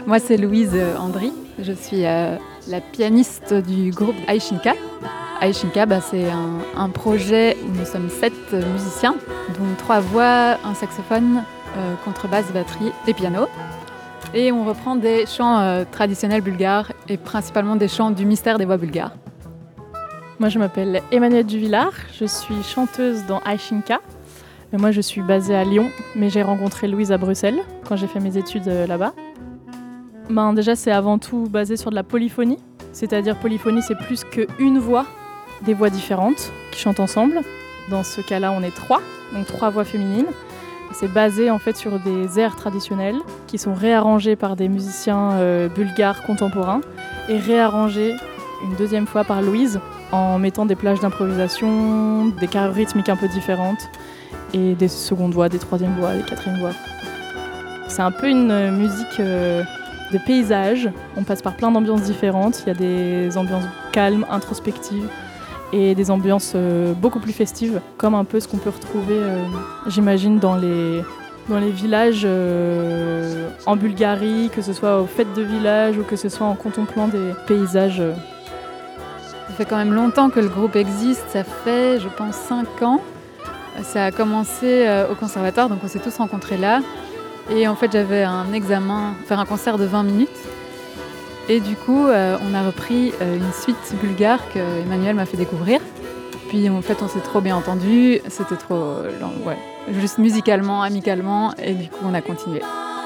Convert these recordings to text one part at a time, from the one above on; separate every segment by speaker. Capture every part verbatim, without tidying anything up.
Speaker 1: Moi, c'est Louise Andry. Je suis euh, la pianiste du groupe Aishinka. Aishinka, bah, c'est un, un projet où nous sommes sept musiciens, dont trois voix, un saxophone, euh, contrebasse, batterie et piano. Et on reprend des chants euh, traditionnels bulgares et principalement des chants du mystère des voix bulgares.
Speaker 2: Moi, je m'appelle Emmanuelle Duvillard. Je suis chanteuse dans Aishinka. Moi, je suis basée à Lyon, mais j'ai rencontré Louise à Bruxelles quand j'ai fait mes études là-bas. Ben, déjà, c'est avant tout basé sur de la polyphonie. C'est-à-dire, polyphonie, c'est plus qu'une voix, des voix différentes qui chantent ensemble. Dans ce cas-là, on est trois, donc trois voix féminines. C'est basé en fait sur des airs traditionnels qui sont réarrangés par des musiciens euh, bulgares contemporains et réarrangés une deuxième fois par Louise en mettant des plages d'improvisation, des carrures rythmiques un peu différentes et des secondes voix, des troisièmes voix, des quatrièmes voix. C'est un peu une musique euh, de paysage. On passe par plein d'ambiances différentes. Il y a des ambiances calmes, introspectives et des ambiances euh, beaucoup plus festives, comme un peu ce qu'on peut retrouver, euh, j'imagine, dans les, dans les villages euh, en Bulgarie, que ce soit aux fêtes de village ou que ce soit en contemplant des paysages. Euh.
Speaker 1: Ça fait quand même longtemps que le groupe existe, ça fait, je pense, cinq ans. Ça a commencé euh, au conservatoire, donc on s'est tous rencontrés là. Et en fait, j'avais un examen, faire un concert de vingt minutes. Et du coup, euh, on a repris euh, une suite bulgare que Emmanuel m'a fait découvrir. Puis en fait, on s'est trop bien entendus. C'était trop, euh, ouais, juste musicalement, amicalement. Et du coup, on a continué.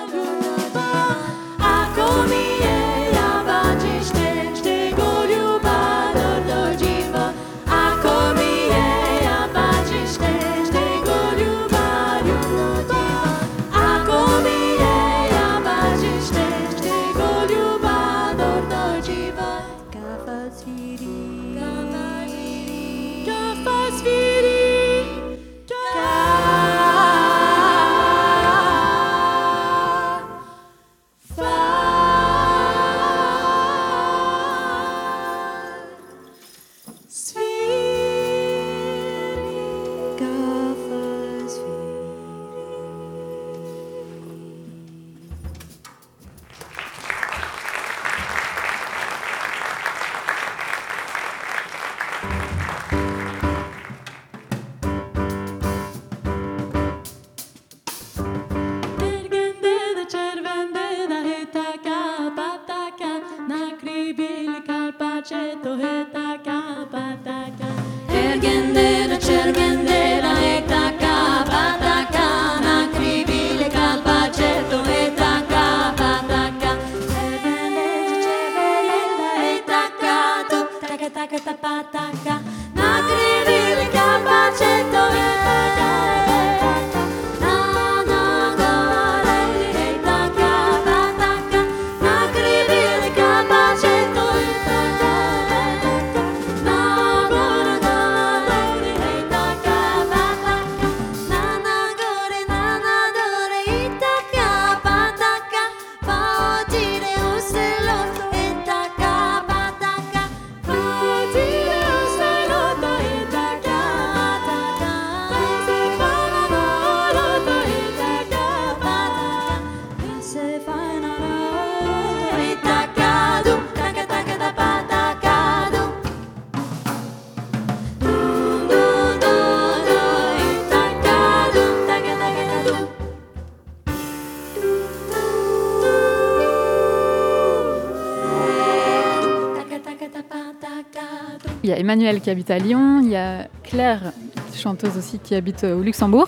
Speaker 1: Il y a Emmanuelle qui habite à Lyon, il y a Claire, chanteuse aussi, qui habite au Luxembourg.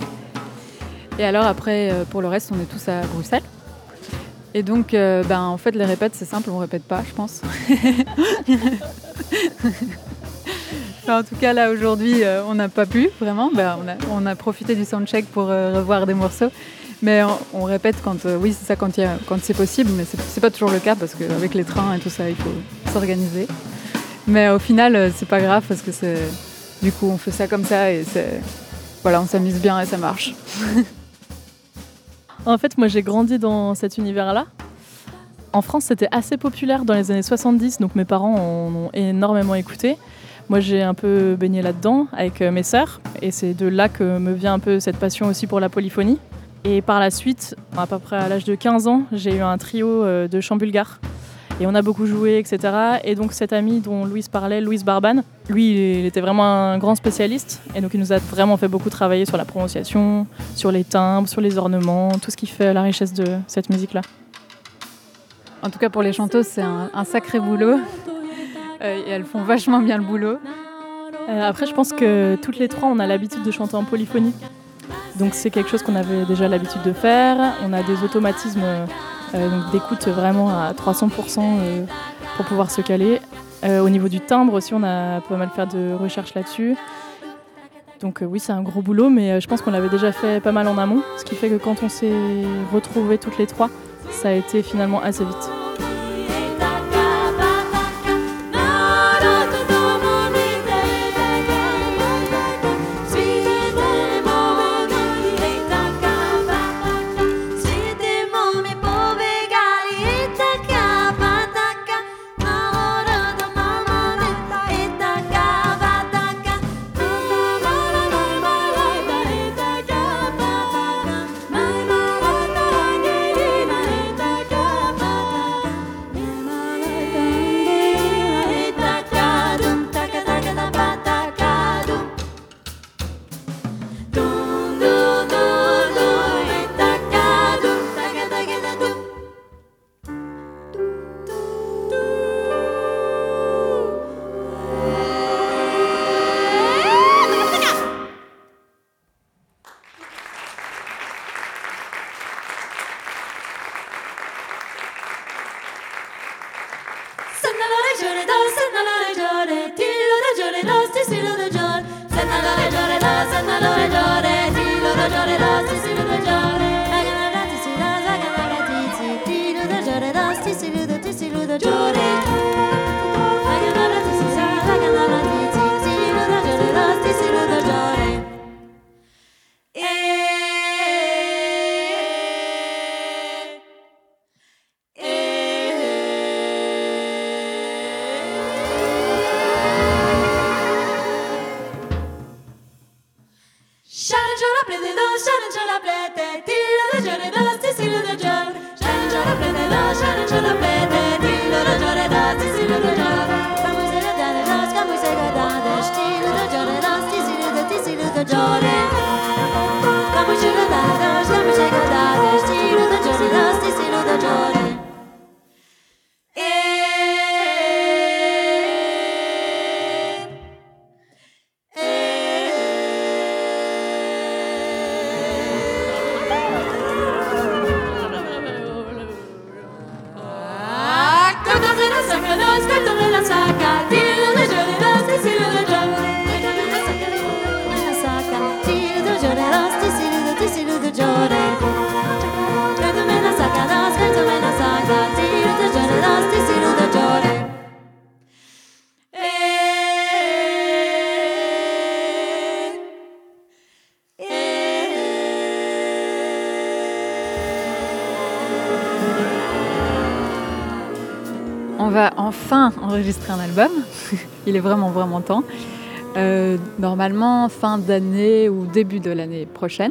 Speaker 1: Et alors après, pour le reste, on est tous à Bruxelles. Et donc, euh, ben, en fait, les répètes, c'est simple, on répète pas, je pense. Enfin, en tout cas, là, aujourd'hui, euh, on n'a pas pu, vraiment. Ben, on, a, on a profité du soundcheck pour euh, revoir des morceaux. Mais on, on répète quand, euh, oui, c'est ça, quand, y a, quand c'est possible, mais c'est, c'est pas toujours le cas parce qu'avec les trains et tout ça, il faut s'organiser. Mais au final, c'est pas grave parce que c'est... du coup, on fait ça comme ça et c'est... voilà, on s'amuse bien et ça marche.
Speaker 2: En fait, moi, j'ai grandi dans cet univers-là. En France, c'était assez populaire dans les années soixante-dix, donc mes parents en ont énormément écouté. Moi, j'ai un peu baigné là-dedans avec mes sœurs et c'est de là que me vient un peu cette passion aussi pour la polyphonie. Et par la suite, à peu près à l'âge de quinze ans, j'ai eu un trio euh, de chant bulgare. Et on a beaucoup joué, et cetera. Et donc cet ami dont Louise parlait, Louise Barban, lui, il était vraiment un grand spécialiste. Et donc il nous a vraiment fait beaucoup travailler sur la prononciation, sur les timbres, sur les ornements, tout ce qui fait la richesse de cette musique-là.
Speaker 1: En tout cas, pour les chanteuses, c'est un, un sacré boulot. Euh, et elles font vachement bien le boulot.
Speaker 2: Euh, après, je pense que toutes les trois, on a l'habitude de chanter en polyphonie. Donc c'est quelque chose qu'on avait déjà l'habitude de faire. On a des automatismes euh, donc d'écoute vraiment à trois cents pour cent euh, pour pouvoir se caler. Euh, au niveau du timbre aussi, on a pas mal fait de recherches là-dessus. Donc euh, oui, c'est un gros boulot, mais euh, je pense qu'on l'avait déjà fait pas mal en amont. Ce qui fait que quand on s'est retrouvés toutes les trois, ça a été finalement assez vite.
Speaker 1: On va enfin enregistrer un album. Il est vraiment, vraiment temps. Euh, normalement, fin d'année ou début de l'année prochaine.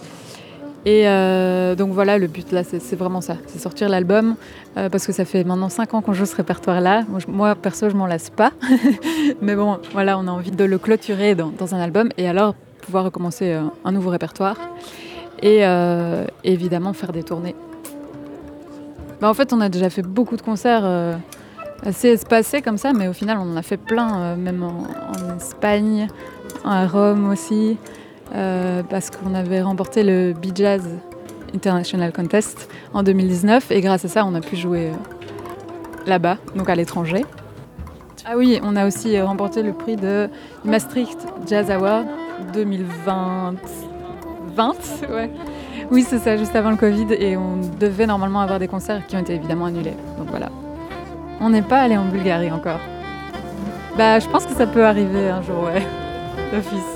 Speaker 1: Et euh, donc voilà, le but là, c'est, c'est vraiment ça. C'est sortir l'album. Euh, parce que ça fait maintenant cinq ans qu'on joue ce répertoire-là. Moi, je, moi perso, je m'en lasse pas. Mais bon, voilà, on a envie de le clôturer dans, dans un album. Et alors, pouvoir recommencer euh, un nouveau répertoire. Et euh, évidemment, faire des tournées. Bah, en fait, on a déjà fait beaucoup de concerts euh, assez espacés comme ça, mais au final, on en a fait plein, euh, même en, en Espagne, à Rome aussi, euh, parce qu'on avait remporté le Bee Jazz International Contest en deux mille dix-neuf, et grâce à ça, on a pu jouer euh, là-bas, donc à l'étranger. Ah oui, on a aussi remporté le prix de Maastricht Jazz Award deux mille vingt. vingt, ouais. Oui, c'est ça, juste avant le Covid, et on devait normalement avoir des concerts qui ont été évidemment annulés. Donc voilà. On n'est pas allé en Bulgarie encore. Bah, je pense que ça peut arriver un jour, ouais. D'office.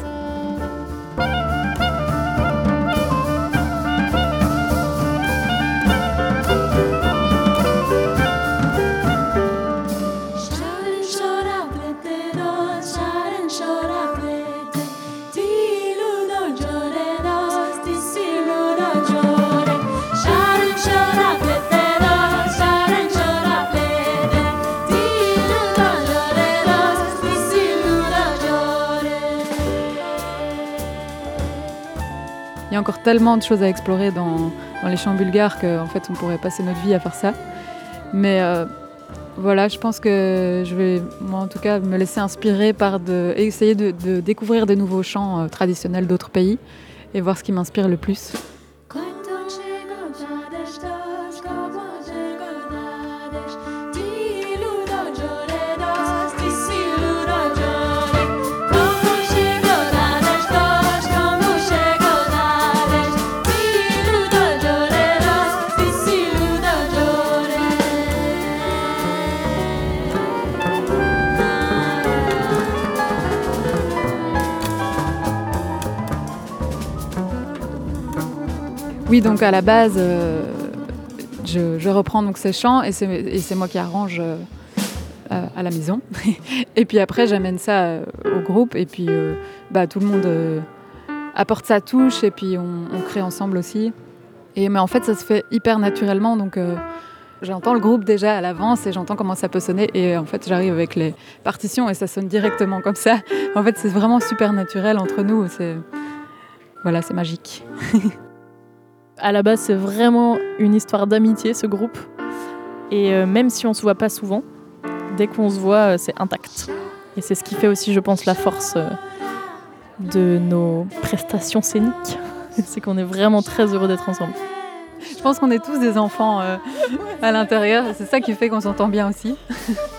Speaker 3: Joy.
Speaker 1: il y a encore tellement de choses à explorer dans, dans les chants bulgares qu'en fait on pourrait passer notre vie à faire ça. Mais euh, voilà, je pense que je vais, moi en tout cas, me laisser inspirer par de, essayer de, de découvrir des nouveaux chants euh, traditionnels d'autres pays et voir ce qui m'inspire le plus. Oui, donc à la base, euh, je, je reprends donc ces chants et c'est, et c'est moi qui arrange euh, à la maison. Et puis après, j'amène ça euh, au groupe et puis euh, bah, tout le monde euh, apporte sa touche et puis on, on crée ensemble aussi. Et, mais en fait, ça se fait hyper naturellement. Donc euh, j'entends le groupe déjà à l'avance et j'entends comment ça peut sonner. Et en fait, j'arrive avec les partitions et ça sonne directement comme ça. En fait, c'est vraiment super naturel entre nous. C'est, voilà, c'est magique.
Speaker 2: À la base, c'est vraiment une histoire d'amitié, ce groupe. Et euh, même si on ne se voit pas souvent, dès qu'on se voit, euh, c'est intact. Et c'est ce qui fait aussi, je pense, la force euh, de nos prestations scéniques. C'est qu'on est vraiment très heureux d'être ensemble.
Speaker 1: Je pense qu'on est tous des enfants euh, à l'intérieur. C'est ça qui fait qu'on s'entend bien aussi.